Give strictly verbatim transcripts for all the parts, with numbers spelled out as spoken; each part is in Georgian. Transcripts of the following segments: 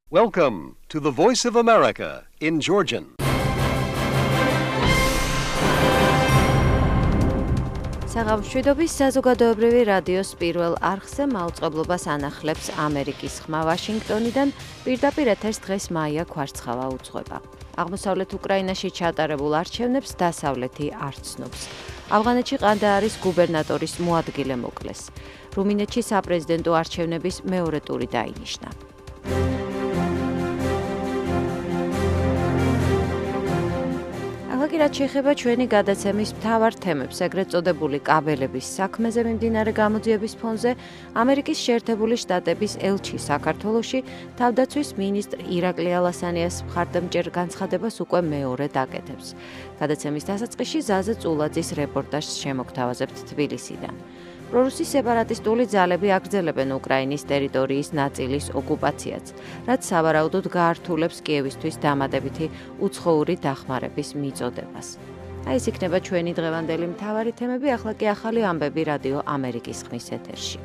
Welcome to the Voice of America in Georgian. საღამოშვიდობის საზოგადოებრივი რადიოს პირველ არხზე მაუწყებლობას ანახლებს ამერიკის ხმა ვაშინგტონიდან, პირდაპირ ეთერს დღეს მაია ქვარცხავა უძღვება. აღმოსავლეთ უკრაინაში ჩატარებულ არჩევნებს დასავლეთი არ ცნობს. ავღანეთში ყანდაარის გუბერნატორის მოადგილე მოკლეს. რუმინეთში საპრეზიდენტო არჩევნების მეორე ტური დაინიშნა. ახლა რაც შეეხება ჩვენი გადაცემის მთავარ თემებს, ეგრეთ წოდებული კაბელების საქმეზე მიმდინარე გამოძიების ფონზე, ამერიკის შეერთებული შტატების ელჩი საქართველოში თავდაცვის მინისტრ ირაკლი ალასანიას მხარდამჭერ განცხადებას უკვე მეორედ აკეთებს. გადაცემის დასაწყისში ზაზა წულაძის რეპორტაჟს შემოგთავაზებთ თბილისიდან. პრორუსი სეპარატისტული ძალები აგრძელებენ უკრაინის ტერიტორიის ნაწილის ოკუპაციას, რაც სავარაუდოდ გაართულებს კიევისთვის დამატებითი უცხოური დახმარების მიწოდებას. აი ეს იქნება ჩვენი დღევანდელი მთავარი თემები, ახლა კი ახალი ამბები რადიო ამერიკის ხმის ეთერში.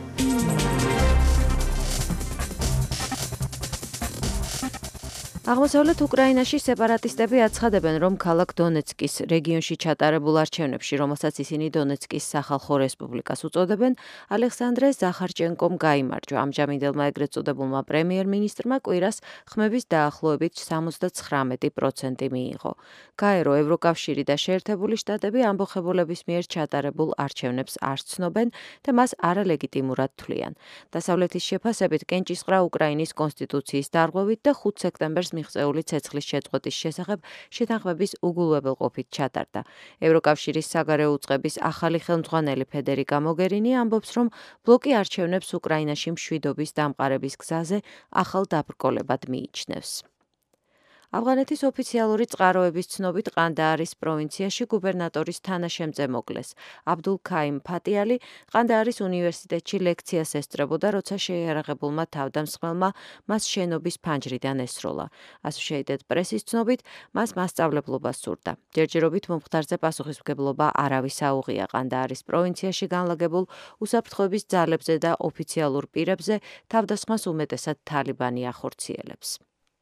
აღმოსავლეთ უკრაინაში სეპარატისტები აცხადებენ, რომ ქალაქ დონეცკის რეგიონში ჩატარებულ არჩევნებში, რომელსაც ისინი დონეცკის სახალხო რესპუბლიკას უწოდებენ, ალექსანდრე ზახარჭენკომ გაიმარჯვა. ამჟამინდელმა ეგრეთ წოდებულმა პრემიერ-მინისტრმა კვირას ხმების დაახლოებით სამოცდაცხრამეტი პროცენტი მიიღო. გაერო, ევროკავშირი და შეერთებული შტატები ამბოხებულების მიერ ჩატარებულ არჩევნებს არ ცნობენ და მას არალეგიტიმურად თვლიან. დასავლეთის შეფასებით, კენჭისყრა უკრაინის კონსტიტუციის დარღვევით და ხუთ სექტემბერს მიღწეული ცეცხლის შეწყვეტის შესახებ შეთანხმების უგულვებელყოფით ჩატარდა. ევროკავშირის საგარეო უწყების ახალი ხელმძღვანელი ფედერიკა მოგერინი ამბობს, რომ ბლოკი არჩევნებს უკრაინაში მშვიდობის დამყარების გზაზე ახალ დაბრკოლებად მიიჩნევს. ავღანეთის ოფიციალური წყაროების ცნობით ყანდაარის პროვინციაში გუბერნატორის თანაშემწე მოკლეს. აბდულ ქაიმ ფატიალი ყანდაარის უნივერსიტეტში ლექციას ესწრებოდა, როცა შეიარაღებულმა თავდამსხმელმა მას შენობის ფანჯრიდან ესროლა. ასოციეიტედ პრესის ცნობით, მას მასწავლებლობა სურდა. ჯერჯერობით მომხდარზე პასუხისმგებლობა არავის აუღია. ყანდაარის პროვინციაში განლაგებულ უსაფრთხოების ძალებზე და ოფიციალურ პირებზე თავდასხმას უმეტესად თალიბანი ახორციელებს.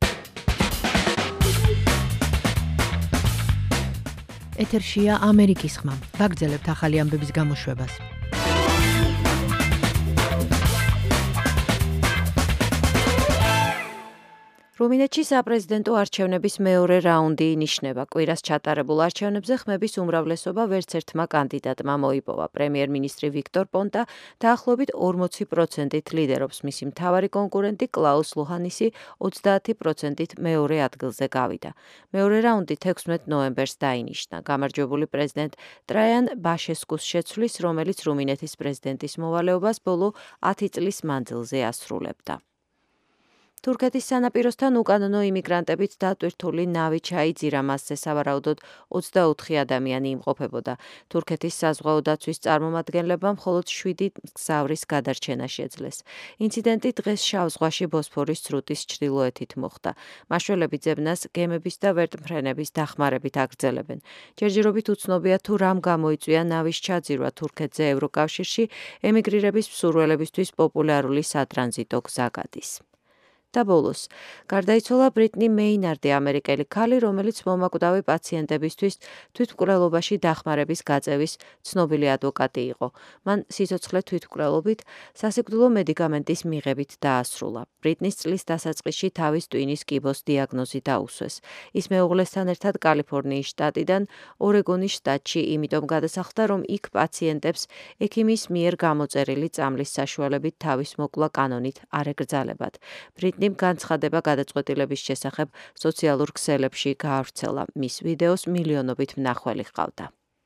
ეთერშია ამერიკის ხმა. ვაგრძელებთ ახალი ამბების გამოშვებას. რუმინეთში საპრეზიდენტო არჩევნების მეორე რაუნდი ინიშნება. კვირას ჩატარებულ არჩევნებზე ხმების უმრავლესობა ვერც ერთმა კანდიდატმა მოიპოვა. პრემიერ-მინისტრი ვიქტორ პონტა დაახლოებით ორმოცი პროცენტით ლიდერობს. მისი მთავარი კონკურენტი კლაუს ლოჰანისი ოცდაათი პროცენტით მეორე ადგილზე გავიდა. მეორე რაუნდი თექვსმეტ ნოემბერს დაინიშნა. გამარჯვებული პრეზიდენტ ტრაიან ბაშესკუს შეცვლის, რომელიც რუმინეთის პრეზიდენტის მოვალეობას ბოლო ათი წლის მანძილზე ასრულებდა. თურქეთის სანაპიროსთან უკანონო იმიგრანტებით დატვირთული ნავი ჩაიძირა, მასზე სავარაუდოდ ოცდაოთხი ადამიანი იმყოფებოდა. თურქეთის საზღვაო დაცვის წარმომადგენლებმა მხოლოდ შვიდი მგზავრის გადარჩენა შეძლეს. ინციდენტი დღეს შავ ზღვაში ბოსფორის სრუტის ჩრდილოეთით მოხდა. მაშველები ძებნას გემების და ვერტმფრენების დახმარებით აგრძელებენ. ჯერჯერობით უცნობია თუ რამ გამოიწვია ნავის ჩაძირვა თურქეთზე ევროკავშირში ემიგრირების მსურველებისთვის პოპულარული სატრანზიტო გზა გადის. და ბოლოს, გარდაიცვალა ბრიტნი მეინარდი, ამერიკელი ქალი, რომელიც მომაკვდავი პაციენტებისთვის თვითმკვლელობაში დახმარების გაწევის ცნობილი ადვოკატი იყო. მან სიცოცხლე თვითმკვლელობით სასიკვდილო მედიკამენტის მიღებით დაასრულა. ბრიტნის წლის დასაწყისში თავის ტვინის კიბოს დიაგნოზი დაუსვეს. ის მეუღლესთან ერთად კალიფორნიის შტატიდან ორეგონის შტატში იმიტომ გადასახლდა, რომ იქ პაციენტებს ექიმის მიერ გამოწერილი წამლის საშუალებით თავის მოკლა კანონით არ ეკრძალებათ. ბრიტნიმ განცხადება გადაწყვეტილების შესახებ სოციალურ ქსელებში გაავრცელა. მის ვიდეოს მილიონობით მნახველი ჰყავდა.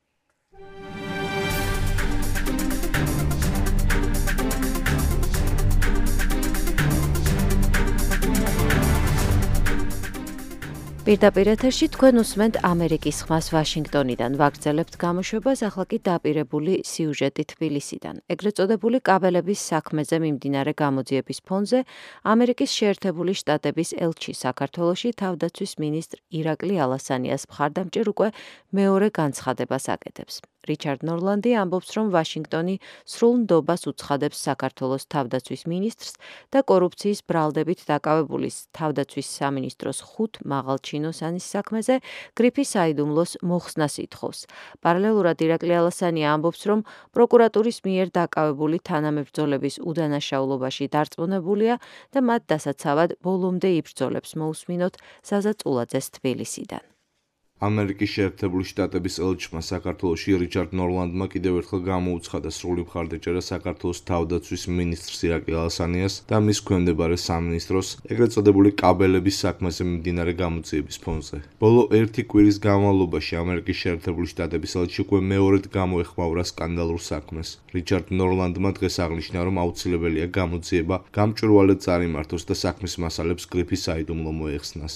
პირდაპირ ეთერში თქვენ უსმენთ ამერიკის ხმას ვაშინგტონიდან. ვაგრძელებთ გამოშვებას, ახლა კი დაპირებული სიუჟეტი თბილისიდან. ეგრეთ წოდებული კაბელების საქმეზე მიმდინარე გამოძიების ფონზე ამერიკის შეერთებული შტატების ელჩი საქართველოში თავდაცვის მინისტრ ირაკლი ალასანიას მხარდამჭერ უკვე მეორე განცხადებას აკეთებს. რიჩარდ ნორლანდი ამბობს, რომ ვაშინგტონი სრულ ნდობას უცხადებს საქართველოს თავდაცვის მინისტრს და კორუფციის ბრალდებით დაკავებული თავდაცვის სამინისტროს ხუთ მაღალჩინოსანის საქმეზე გრიფი საიდუმლოს მოხსნას ითხოვს. პარალელურად ირაკლი ალასანი ამბობს, რომ პროკურატურის მიერ დაკავებული თანამებრძოლების უდანაშაულობაში დარწმუნებულია და მათ დასაცავად ბოლომდე იბრძოლებს მოусმინოთ საზა წულაძეს თბილისიდან. ამერიკის შეერთებული შტატების ელჩმა საქართველოში რიჩარდ ნორლანდმა კიდევ ერთხელ გამოუცხადა სრული მხარდაჭერა საქართველოს თავდაცვის მინისტრს ირაკლი ალასანიას და მის ქვემდებარე სამინისტროს ეგრეთ წოდებული კაბელების საქმეზე მიმდინარე გამოძიების ფონზე. ბოლო ერთი კვირის განმავლობაში ამერიკის შეერთებული შტატების ელჩი უკვე მეორედ გამოეხმაურა სკანდალურ საქმეს. რიჩარდ ნორლანდმა დღეს აღნიშნა, რომ აუცილებელია გამოძიება გამჭვირვალედ წარიმართოს და საქმის მასალებს გრიფი საიდუმლო მოეხსნას.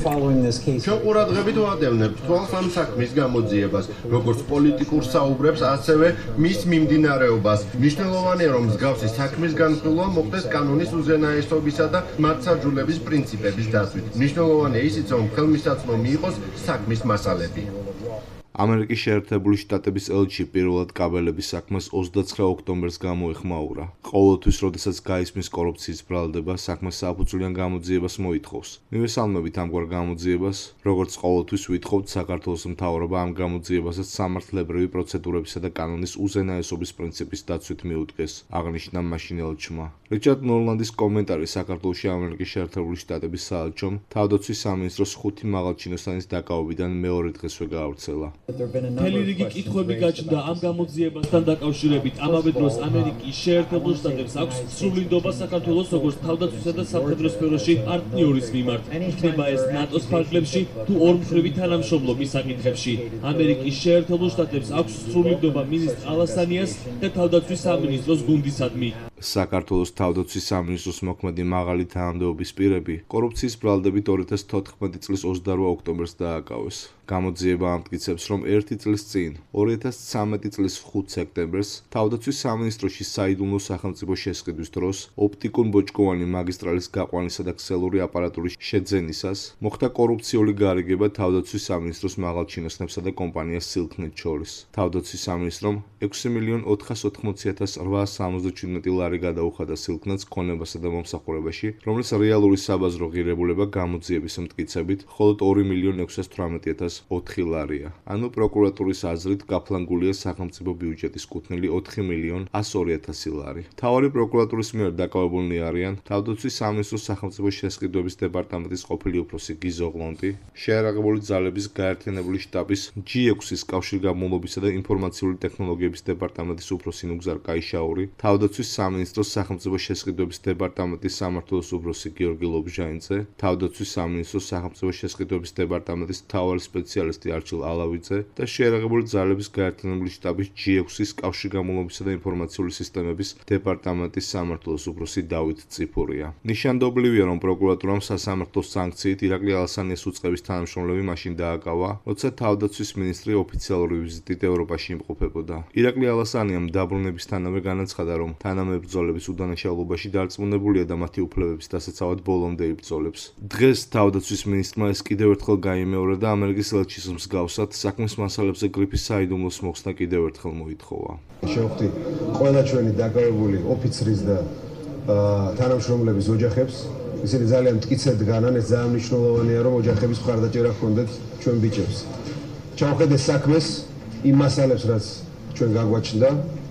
ჩვენ ყურადღებით ვადევნებთ თვალს ამ საქმის გამოძიებას, როგორც პოლიტიკურ საუბრებს, ასევე მის მიმდინარეობას. მნიშვნელოვანია, რომ მსგავსი საქმის განხილვა მოხდეს კანონის უზენაესობისა და მართლმსაჯულების პრინციპების დაცვით. მნიშვნელოვანია ისიც, რომ ხელმისაწვდომი იყოს საქმის მასალები. ამერიკის შეერთებული შტატების ელჩი პირველად კაბელების საქმეს ოცდაცხრა ოქტომბერს გამოეხმაურა. ყოველთვის, როდესაც გაისმის კორუფციის ბრალდება, საქმეს საფუძვლიან გამოძიებას მოითხოვს. მივესალმებით ამგვარ გამოძიებას, როგორც ყოველთვის ვითხოვთ, საქართველოს მთავრობა ამ გამოძიებასაც სამართლებრივი პროცედურებისა და კანონის უზენაესობის პრინციპის დაცვით მიუდგეს, აღნიშნა მაშინ ელჩმა. რიჩარდ ნორლანდის კომენტარი საქართველოში ამერიკის შეერთებული შტატების საელჩომ თავდაცვის სამინისტროს ხუთი მაღალჩინოსანის დაკავებიდან მეორე დღესვე გაავრცელა. მთელი რიგი კითხვები გაჩნდა ამ გამოძიებასთან დაკავშირებით. ამავე დროს ამერიკის შეერთებულ შტატებს აქვს სრული ნდობა საქართველოს როგორც თავდაცვისა და სამხედრო სფეროში პარტნიორის მიმართ. იქნება ეს ნატოს ფარგლებში თუ ორმხრივი თანამშრომლობის საკითხებში. ამერიკის შეერთებულ შტატებს აქვს სრული ნდობა მინისტრ ალასანიას და თავდაცვის სამინისტროს გუნდისადმი. საქართველოს თავდაცვის სამინისტროს მოქმედი მაღალი თანამდებობის პირები კორუფციის ბრალდებით ორი ათას თოთხმეტი წლის ოცდაორ ოქტომბერს დააკავეს. გამოძიება ამტკიცებს, რომ ერთი წლის წინ, ორი ათას ცხრამეტი წლის ხუთ სექტემბერს, თავდაცვის სამინისტროში საიდუმლო სახელმწიფო შესყიდვის დროს ოპტიკურ-ბოჭკოვანი მაგისტრალის გაყვანისა და ქსელური აპარატურის შეძენისას მოხდა კორუფციული გარიგება თავდაცვის სამინისტროს მაღალჩინოსნებსა და კომპანიას სილქნეტ შორის. თავდაცვის სამინისტრომ ექვსი მილიონ ოთხას ოთხმოცი ათას რვაას სამოცდაჩვიდმეტი ლარი გადაუხადა სილქნეტს ქონებასა და მომსახურებაში, რომლის რეალური საბაზრო ღირებულება გამოძიების მტკიცებით მხოლოდ ორი მილიონი ექვსას თვრამეტი ათას ოთხი ლარია. ანუ პროკურატურის აზრით გაფლანგულია სახელმწიფო ბიუჯეტის კუთვნილი ოთხი მილიონი ასი ორი ათასი ლარი. მთავარი პროკურატურის მიერ დაკავებულნი არიან თავდაცვის სამინისტროს სახელმწიფო შესყიდვების დეპარტამენტის ყოფილი უფროსი გიზო ღლონტი, შეიარაღებული ძალების გაერთიანებული შტაბის ჯი ექვსის კავშირგაბმულობისა და ინფორმაციული ტექნოლოგიების დეპარტამენტის უფროსი ნუგზარ კაიშაური, თავდაცვის სამინისტროს სახელმწიფო შესყიდვების დეპარტამენტის სამმართველოს უფროსი გიორგი ლობჟაინძე, თავდაცვის სამინისტროს სახელმწიფო შესყიდვების დეპარტამენტის მთავარი სპეციალისტი არჩილ ალავიძე და შეიარაღებული ძალების გაერთიანებული შტაბის ჯი ექვსის კავშირგაბმულობისა და ინფორმაციული სისტემების დეპარტამენტის სამმართველოს უფროსი დავით წიფურია. ნიშანდობლივია, რომ პროკურატურამ სასამართლო სანქციით ირაკლი ალასანიას უწყების თანამშრომლები მაშინ დააკავა, როცა თავდაცვის მინისტრი ოფიციალური ვიზიტით ევროპაში იმყოფებოდა. ირაკლი ალასანიამ დაბრუნებისთანავე განაცხადა, რომ თანამებრძოლების უდანაშაულობაში დარწმუნებულია და მათი უფლებების დასაცავად ბოლომდე იბრძოლებს. დღეს თავდაცვის მინისტრმა ეს კიდევ ერთხელ გაიმეორა და ამერიკის ელჩის მსგავსად საქმის მასალებზე გრიფის საიდუმლოს მოხსნა კიდევ ერთხელ მოითხოვა. შევხვდი ყველა ჩვენი დაკავებული ოფიცრის და თანამშრომლების ოჯახებს. ისინი ძალიან მტკიცედ განან, ეს ძალიან მნიშვნელოვანია, რომ ოჯახების მხარდაჭერა ჰქონდეთ ჩვენ ბიჭებს. ჩავხედე საქმეს იმ მასალებს, რაც ჩვენ გაგვაჩნდა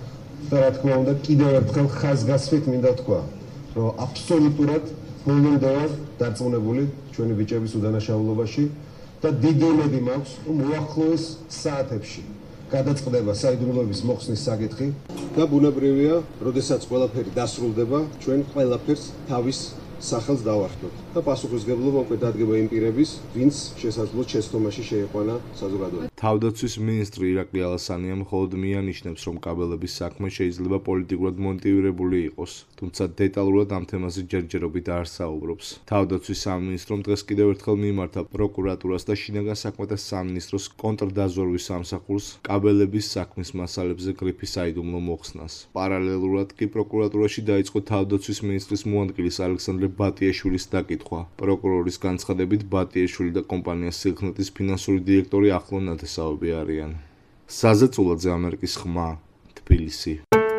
და რა თქმა უნდა კიდევ ერთხელ ხაზგასმით მინდა თქვა, რომ აბსოლუტურად ბოლომდე ვარ დარწმუნებული ჩვენი ბიჭების უდანაშაულობაში და დიდი იმედი მაქვს, რომ უახლოეს საათებში გადაწყდება საიდუმლოების მოხსნის საკითხი და ბუნებრივია, როდესაც ყველაფერი დასრულდება, ჩვენ ყველაფერს თავის სახელს დავახდოთ და პასუხისმგებლობა უკვე დადგება იმ პირების, ვინც შესაძლოა შეცდომაში შეიყვანა საზოგადოება. თავდაცვის მინისტრი ირაკლი ალასანია მხოლოდ მიანიშნებს, რომ კაბელების საქმე შეიძლება პოლიტიკურად მოტივირებული იყოს, თუმცა დეტალურად ამ თემაზე ჯერჯერობით არ საუბრობს. თავდაცვის სამინისტრომ დღეს კიდევ ერთხელ მიმართა პროკურატურას და შინაგან საქმეთა სამინისტროს კონტრდაზვერვის სამსახურს კაბელების საქმის მასალებზე გრიფის საიდუმლო მოხსნას. პარალელურად კი პროკურატურაში დაიწყო თავდაცვის მინისტრის მოადგილის ალექსანდრე ბატიაშვილის დაკითხვა. პროკურორის განცხადებით, ბატიაშვილი და კომპანია სილქნეტის ფინანსური დირექტორი ახლო ნათესავები არიან. საზეწულაძე, ამერიკის ხმა, თბილისი.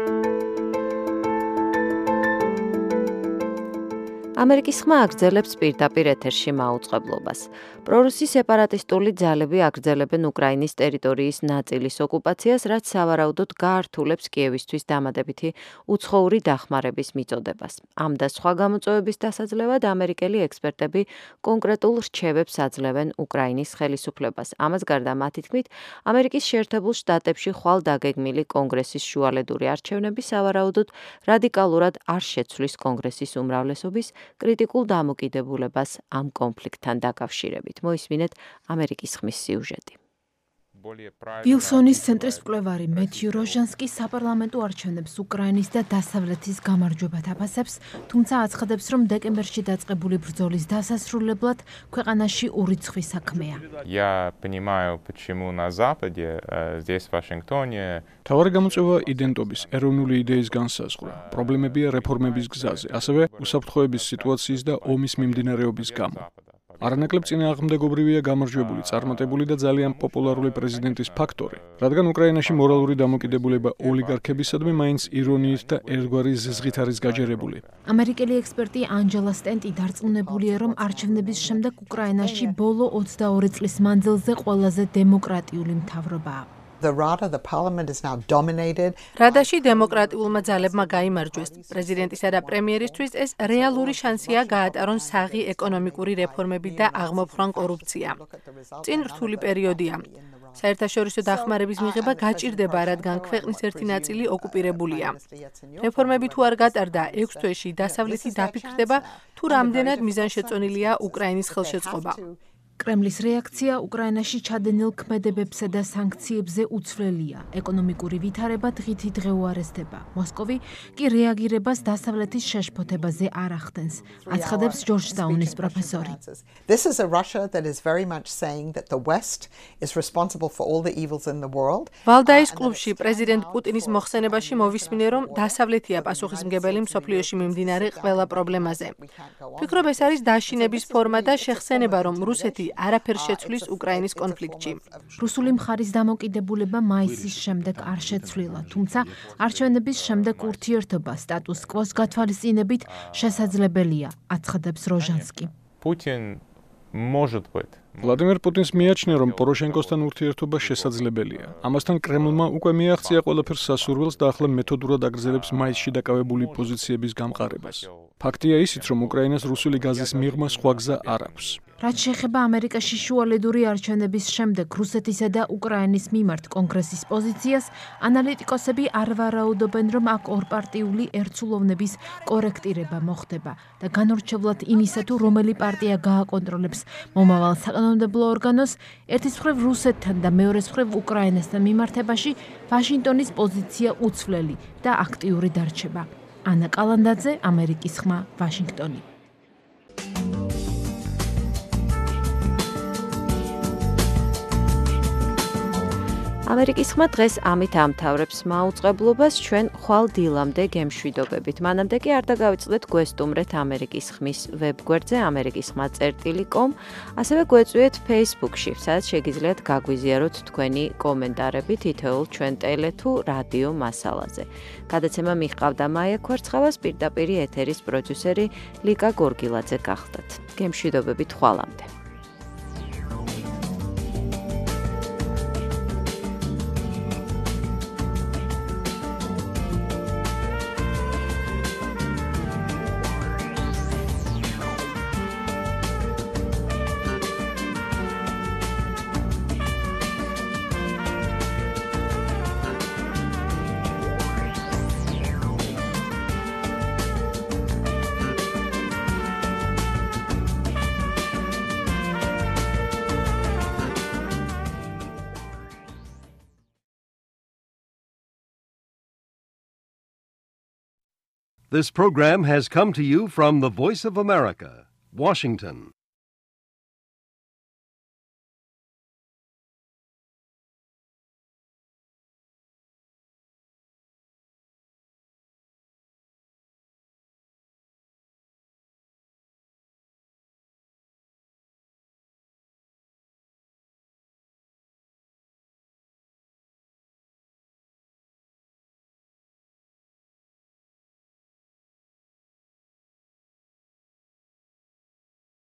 ამერიკის ხმა აგრძელებს პირდაპირ ეთერში მაუწყებლობას. პრორუსი სეპარატისტული ძალები აგრძელებენ უკრაინის ტერიტორიის ნაწილის ოკუპაციას, რაც სავარაუდოდ გაართულებს კიევისთვის დამატებითი უცხოური დახმარების მიწოდებას. ამ და სხვა გამოწვევების დასაძლევად ამერიკელი ექსპერტები კონკრეტულ რჩევებს აძლევენ უკრაინის ხელისუფლებას. ამას გარდა მათი თქმით, ამერიკის შეერთებულ შტატებში ხვალ დაგეგმილი კონგრესის შუალედური არჩევნები სავარაუდოდ რადიკალურად არ შეცვლის კონგრესის უმრავლესობის კრიტიკულ დამოკიდებულებას ამ კონფლიქტთან დაკავშირებით. მოისმინეთ ამერიკის ხმის სიუჟეტი. ვილსონის ცენტრის მკვლევარი მეთიუ როჟანსკი საპარლამენტო არჩევნებს უკრაინის და დასავლეთის გამარჯვებად აფასებს, თუმცა აცხადებს, რომ დეკემბერში დაწყებული ბრძოლის დასასრულებლად ქვეყანაში ურიცხვის საქმეა. Я понимаю, почему на Западе, здесь в Вашингтоне. Თავარი გამოწვევა იდენტობის, ეროვნული იდეის განსაზღვრა, პრობლემებია რეფორმების გზაზე, ასევე უსაფრთხოების სიტუაციის და ომის მიმდინარეობის გამო. არანაკლებ წინააღმდეგობრივია გამარჯვებული, წარმატებული და ძალიან პოპულარული პრეზიდენტის ფაქტორი, რადგან უკრაინაში მორალური დამოკიდებულება ოლიგარქებისადმი მაინც ირონიით და ერთგვარი ზიზღით არის გაჯერებული. ამერიკელი ექსპერტი ანჯელა სტენტი დარწმუნებულია, რომ არჩევნების შემდეგ უკრაინაში ბოლო ოცდაორი წლის მანძილზე ყველაზე დემოკრატიული მთავრობაა. The Rada, the parliament is now dominated. რადაში დემოკრატიულმა ძალებმა გაიმარჯვეს. პრეზიდენტისა და პრემიერისთვის ეს რეალური შანსია გაატარონ საღი ეკონომიკური რეფორმები და აღმოფხვრან კორუფცია. წინ რთული პერიოდია. საერთაშორისო დახმარების მიღება გაჭირდება, რადგან ქვეყნის ერთი ნაწილი ოკუპირებულია. რეფორმები თუ არ გატარდა, ექვს თვეში დასავლეთი დაფიქრდება, თუ რამდენად მიზანშეწონილია უკრაინის ხელშეწყობა. კრემლის რეაქცია უკრაინაში ჩადენილ ქმედებებსა და სანქციებზე უცვლელია. ეკონომიკური ვითარება დღითი დღე უარესდება. მოსკოვი კი რეაგირებას დასავლეთის შეშფოთებაზე არ ახდენს, აცხადებს ჯორჯტაუნის პროფესორი. This is a Russia that is very much saying that the West is responsible for all the evils in the world. ვალდაის კლუბში პრეზიდენტ პუტინის მოხსენებაში მოვისმინე, რომ დასავლეთია პასუხისმგებელი მსოფლიოში მიმდინარე ყველა პრობლემაზე. ვფიქრობ, ეს არის დაშინების ფორმა და შეხსენება, რომ რუსეთი არაფერს შეცვლის უკრაინის კონფლიქტში. რუსული მხარის დამოკიდებულება მაისის შემდეგ არ შეცვლილა, თუმცა არჩევნების შემდეგ ურთიერთობა სტატუს კვოს გათვალისწინებით შესაძლებელია, აცხადებს როჟანსკი. Putin может быть. ვლადიმერ პუტინს მიაჩნია, რომ პოროშენკოსთან ურთიერთობა შესაძლებელია. ამასთან კრემლმა უკვე მიაღწია ყველაფერს სასურველს და ახლა მეთოდურად აგრძელებს მაისში დაკავებული პოზიციების გამყარებას. ფაქტია ისიც, რომ უკრაინას რუსული გაზის მიღმა სხვა გზა არ აქვს. რაც შეეხება ამერიკაში შუალედური არჩევნების შემდეგ რუსეთისა და უკრაინის მიმართ კონგრესის პოზიციას, ანალიტიკოსები არ ვარაუდობენ, რომ აქ ორპარტიული ერთსულოვნების კორექტირება მოხდება და განორჩევლად იმისა, თუ რომელი პარტია გააკონტროლებს მომავალ საკანონმდებლო ორგანოს, ერთის მხრივ რუსეთთან და მეორეს მხრივ უკრაინასთან მიმართებაში ვაშინგტონის პოზიცია უცვლელი და აქტიური დარჩება. ანა კალანდაძე, ამერიკის ხმა, ვაშინგტონი. ამერიკის ხმა დღეს ამით ამთავრებს მაუწყებლობას, ჩვენ ხვალ დილამდე გემშვიდობებით. მანამდე კი არ დაგავიწყდეთ გვესტუმრეთ ამერიკის ხმის ვებგვერდზე ამერიკის ხმა წერტილი კომ, ასევე გვეწვიეთ Facebook-ში, სადაც შეგიძლიათ გაგვიზიაროთ თქვენი კომენტარები თითოეულ ჩვენ ტელე თუ რადიო მასალაზე. გადაცემა მიჰყავდა მაია ქვარცხავას, პირდაპირ ეთერის პროდიუსერი ლიკა გორგილაძე გახდათ. გემშვიდობებით ხვალამდე. This program has come to you from the Voice of America, Washington.